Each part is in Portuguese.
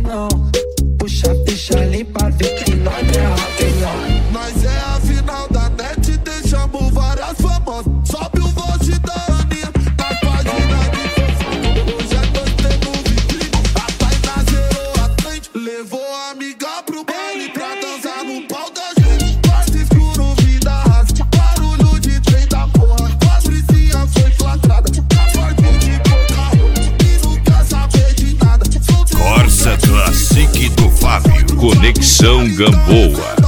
não. Puxa a ficha, limpa, vê que nós é rapelão. Nós é a final da net, deixamos várias famosas. Sobe o vote da Aninha, na página de fofoca. Hoje é noite no vitrine, a Tainá zerou a frente. Levou a amiga pro baile pra dançar no pau da gente. Quarto escuro, vida rasa, barulho de trem da porra. Patricinha foi flagrada, a porta de boca e não quer saber de nada. Corsa Classic do Fábio, Conexão Gamboa.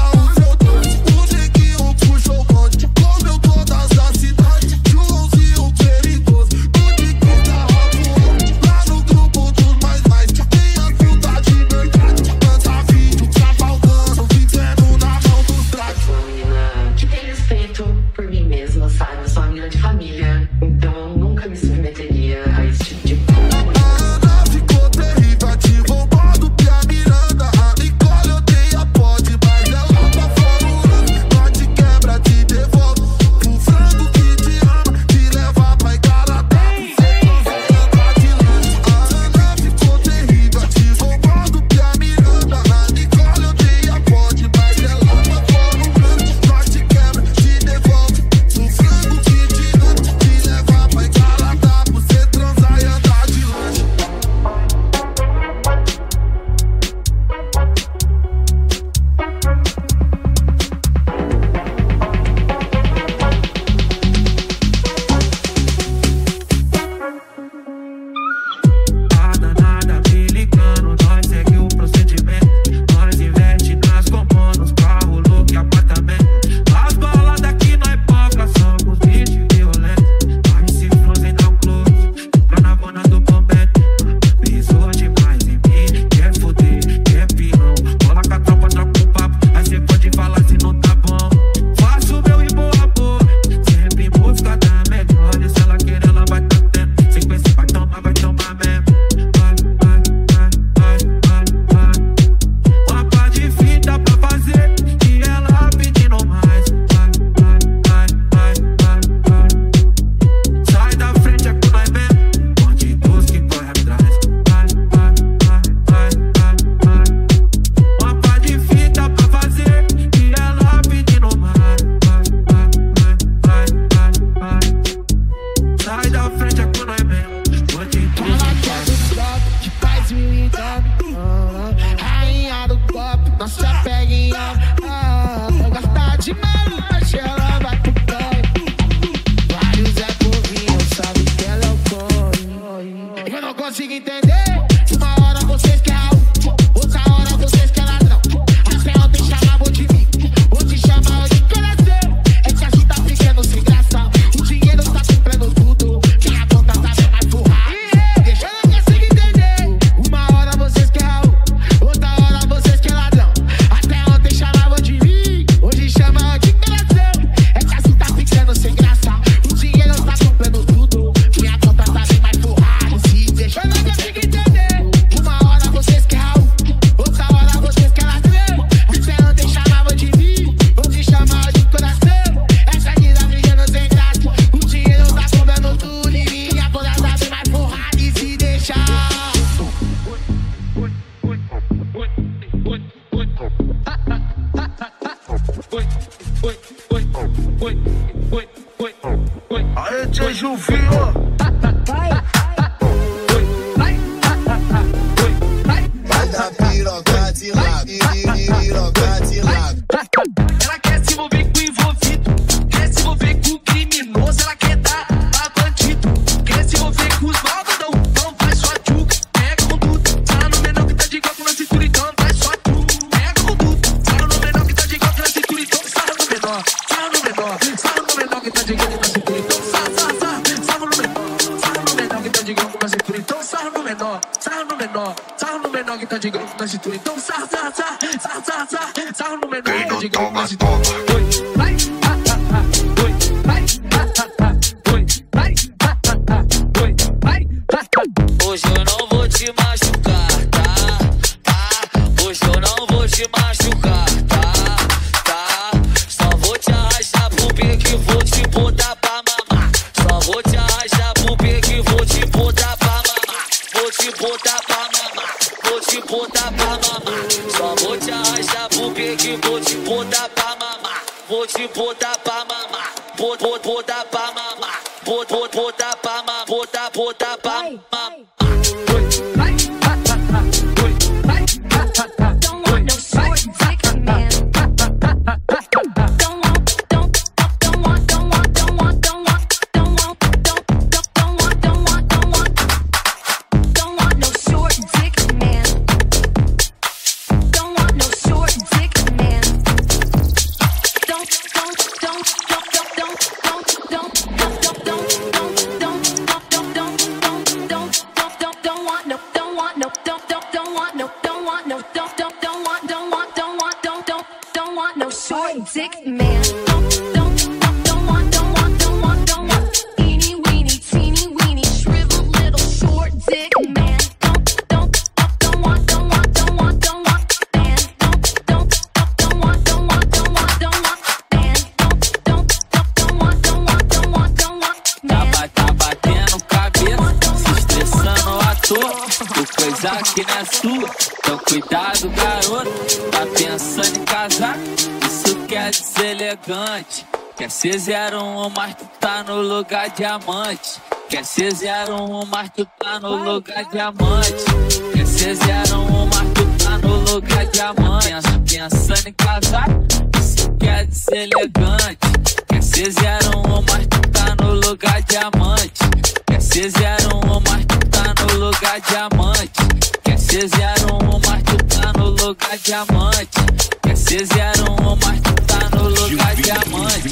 Hoje eu não vou te machucar, tá? Hoje eu não vou te machucar, tá? Só vou te arrastar pro pique, vou te botar pra mamar. Só vou te arrastar pro pique, vou te botar pra mamar. Vou te botar pra mamar. Vou te botar pra mamar. Só vou te arrastar pro pique, vou te botar pra mamar. Vou te botar pra mamar. Botar pra mamar. Botar pra mamar. Botar pra mamar. Que não é sua, então cuidado, garoto. Tá pensando em casar? Isso quer dizer elegante. Quer ser 01, mas tu tá no lugar diamante. Quer ser 01, mas tu tá no lugar diamante. Quer ser 01, mas tu tá no lugar diamante. Pensando em casar? Isso quer dizer elegante. Quer ser 01, mas tu tá no lugar diamante. Quer ser 01, mas tu tá no lugar diamante. Quer ser 01, mas tu tá no lugar diamante. Quer ser 01, mas tu tá no lugar diamante.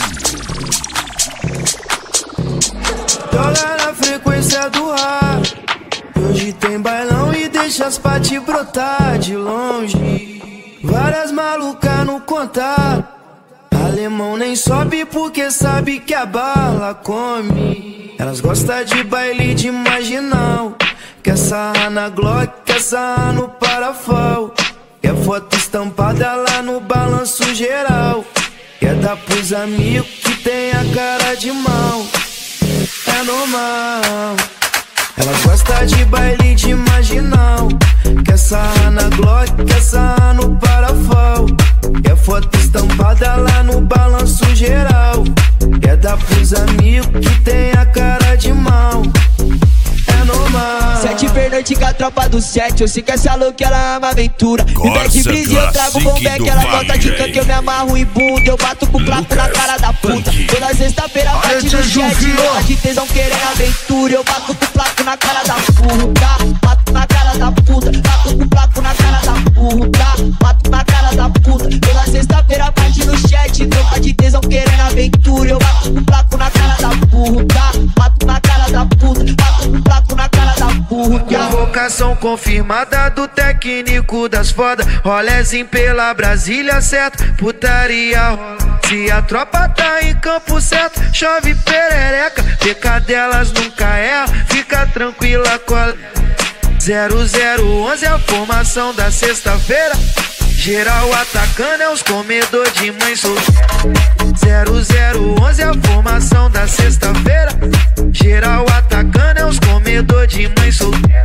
Joga na frequência do ar. Hoje tem bailão e deixa as paty brotar de longe. Várias malucas no contato. Alemão nem sobe porque sabe que a bala come. Elas gostam de baile de marginal. Quer sarrar na Glock, quer sarrar no Parafal. Quer foto estampada lá no balanço geral. Quer dar pros amigos que tem a cara de mal. É normal. Elas gostam de baile de marginal. Quer sarrar na Glock, quer sarrar no Parafal. Quer foto estampada lá no balanço geral. Quer dar pros amigos que tem a cara de mal. É normal. 7 pernoite com a tropa do 7. Eu sei que essa louca ela ama aventura. Me pede brisa e eu trago bombeck. Ela gosta de canto, eu me amarro em bunda. Eu bato com placo na cara da puta. Toda sexta-feira bate no chat. Ela de tesão querendo aventura. Eu bato com placo na cara da puta. Bato na cara da puta. Bato com placo na cara da puta. Bato na cara da puta. Toda sexta-feira bate no chat. Tropa de tesão querendo aventura. Eu bato com placo na cara da puta. Bato na cara da puta. Bato com placo na cara da puta. Convocação confirmada do técnico das foda. Rolezinho pela Brasília, certo? Putaria rola. Se a tropa tá em campo certo, chove perereca. PK delas nunca erra, fica tranquila com a 0011 é a formação da sexta-feira. Geral atacando é os comedor de mãe solteira. 0011 é a formação da sexta-feira. Geral atacando é os comedor de mãe solteira.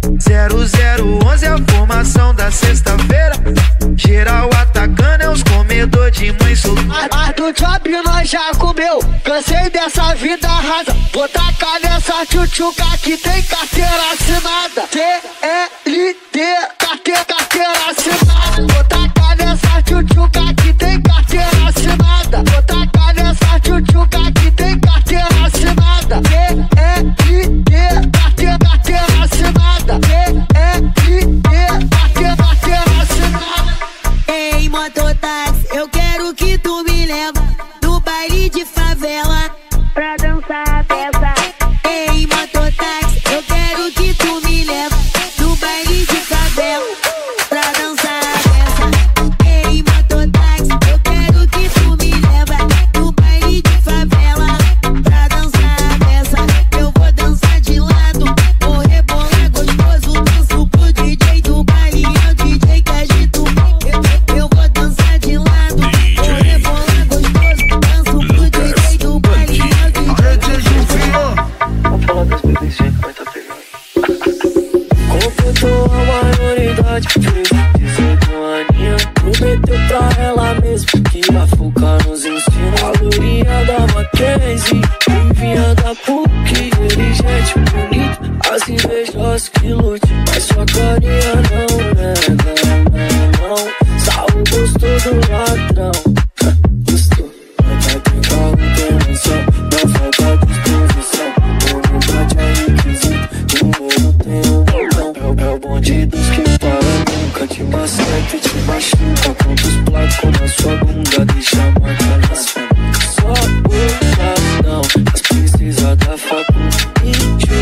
0011 é a formação da sexta-feira. Geral atacando é os comedor de mãe solteira. Mas do job nós já comeu. Cansei dessa vida rasa. Vou tacar nessa tchutchuca que tem carteira assinada. CLT, carteira assinada. Vou tacar nessa tchutchuca que tem carteira assinada. Vou tacar nessa tchutchuca que tem carteira assinada. CLT, carteira assinada. CLT, carteira assinada. Ei, mototáxi, eu quero que tu me leva no baile de favela pra dançar a peça. Ei, mototáxi, eu quero que tu me leva no baile de favela pra dançar a peça. Ei, mototáxi, eu quero que tu me leva no baile de favela pra dançar a peça. Eu vou dançar de lado, vou rebolar gostoso. Danço pro DJ do baile, é o DJ que agita o eu vou dançar de lado, vou rebolar gostoso. Danço pro DJ do baile, é o DJ. Vamos falar das bebês, vai tá pegando. Completou a maioridade elegante, fez 18 aninhos. Prometeu pra ela mesmo que vai focar nos ensinos. A lourinha da Mackenzie, vinha da PUC, inteligente, bonita, as invejosas que lute. Mas sua carinha não nega, não. Salvo gostou do ladrão, gostou. Vai ter carro, tem noção, não falta disposição. Humildade é requisito, dinheiro tem um montão. É o bonde dos que para, nunca te maceta e te machuca. Quantos placos na sua bunda, deixa a marca na sua. Só o não, as princesas da facu e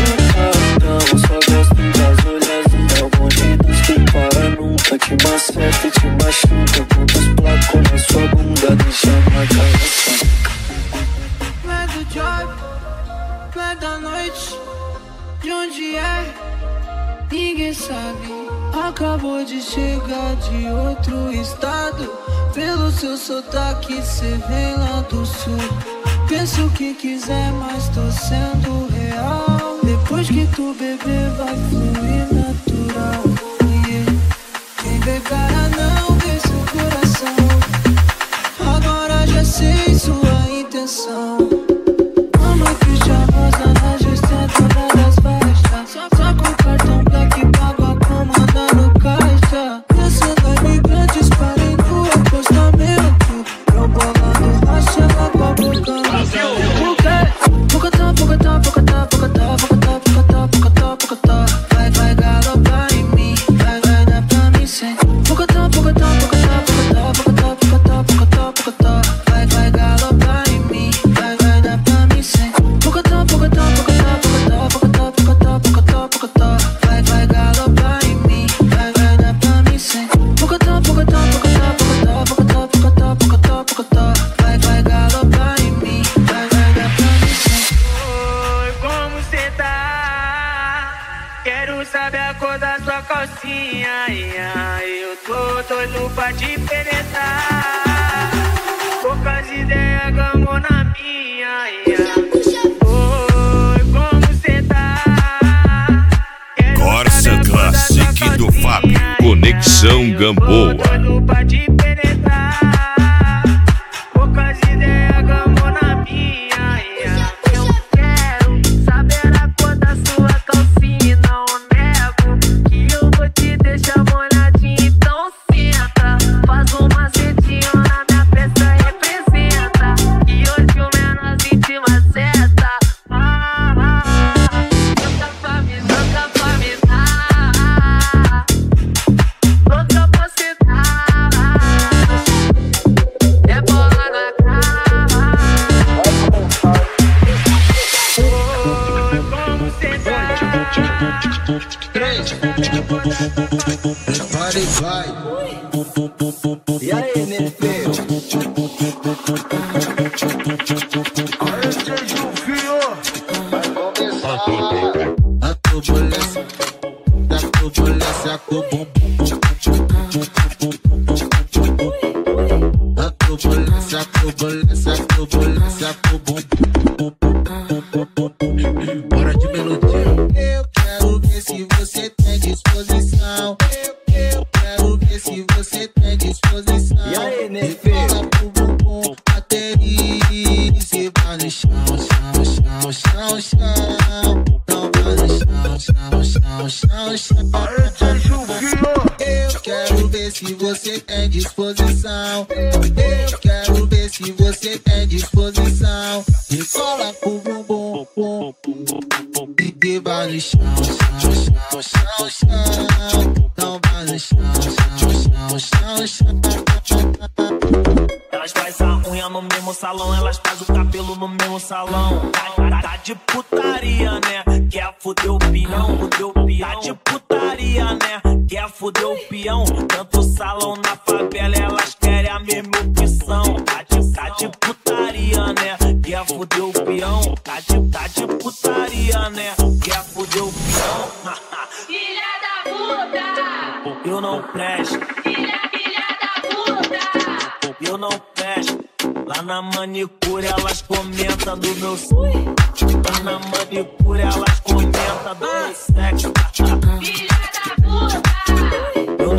não, só gosto das olhas. É o bonde dos que para, nunca te maceta e te machuca. Quantos placos na sua bunda, deixa a marca na sua. Não é do job, não é da noite, de onde é, ninguém sabe. Acabou de chegar de outro estado. Pelo seu sotaque cê vem lá do sul. Pensa o que quiser, mas tô sendo real. Depois que tu beber vai fluir natural. Quem vê cara não vê seu coração. Agora já sei sua intenção. Ama que chavosa na gestão todas as festas. Só com cartão black pago a comanda no caixa. Descendo imigrantes parem no acostamento. Eu bolando racha lá com a boca no Pocotó, pocotó, pocotó, pocotó, pocotó, pocotó, pocotó, pocotó. Vai galopar em mim, vai dar pra mim sem. Pocotó, pocotó, pocotó, pocotó, pocotó, pocotó, pocotó, pocotó. Vai galopar em mim, vai dar pra mim sem. Pocotó, pocotó, pocotó, pocotó, pocotó, pocotó, pocotó, pocotó. Vai galopar em mim, vai dar pra mim sem. Pocotó, pocotó, pocotó, pocotó, pocotó, pocotó, pocotó, pocotó. Vai galopar em mim, vai dar pra mim sem. Oi, como cê tá? Quero saber a cor da sua calcinha. Eu tô doido pra te penetrar. Poucas ideias, gamou na minha. Oi, como cê tá? Corsa Classic do Fábio, Conexão Gamboa. Tô doido pra te penetrar. Poucas ideias, gamou na minha. Eu quero saber a cor da sua calcinha. Não nego que eu vou te deixar molhadinho. Então senta, faz um macetinho na minha peça, representa. E hoje o menorzinho te maceta. Louca pra me dar, louca pra cê dar. É bola na cara. Oi, como cê tá? Prepare e vai. E aí, Nefeu? A turbulência, da turbulência com o bumbum. A turbulência, turbulência, turbulência com o bumbum. Bora de melodia. Eu quero ver se você tem disposição. Eu quero ver se você tem disposição. E aí, Nefeu? Pro bumbum, bateria. Cê vai no chão, chão, chão, chão, chão. Não vai no chão, chão, chão, chão, chão. Eu quero ver se você tem disposição. Eu quero ver se você tem disposição. Me cola com o bumbum. E vai no chão, chão, chão, chão, chão. Não vai no chão, chão, chão, chão, chão. Elas fazem a unha no mesmo salão, elas fazem o cabelo no mesmo salão. Tá de putaria, né? Quer fuder o peão, fuder o peão. Tá de putaria, né? Quer fuder o peão. Tanto salão na favela, elas querem a mesma opção. Tá de putaria, né? Quer fuder o peão. Tá de putaria, né? Quer fuder o peão. Filha da puta! Eu não presto. Filha da puta! Eu não presto. Lá na manicure elas comentam do meu sexo. Lá na manicure elas comentam do meu sexo. Filha da puta! Eu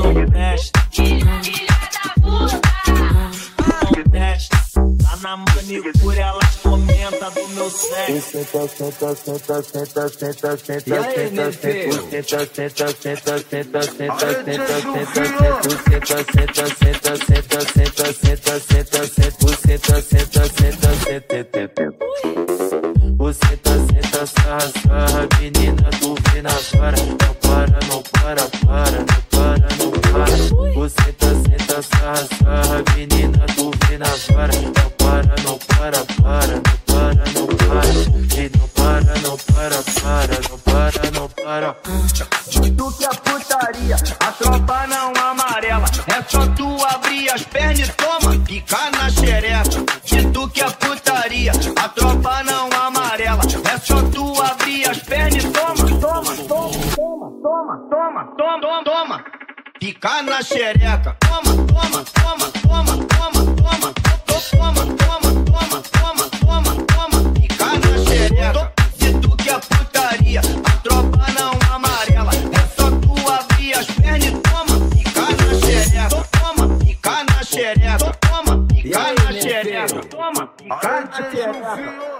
Você tá senta, sarra, menina, tu vem na vara. Não para, não para, para, não para, não para. Você tá senta, sarra, menina, tu vem na vara. Não para, não para, para, não para, não para. E não para, não para, para, não para, não para. Tu que é putaria, a tropa não amarela. É só tu abrir as pernas e toma, picar na xereca. Se tu que é putaria, a tropa não amarela. É só tu abrir as pernas e toma, toma, toma, toma, toma, toma, toma, toma. Picar na xereca. Toma, toma, toma, toma, toma, toma, toma, toma, toma, toma, toma, toma. Picar na xereca. Se tu que é putaria, a tropa não amarela. É só tu abrir as pernas e toma, picar na xereca. Toma, picar na xereca. Toma, picar na xereca. Toma, picar na xereca.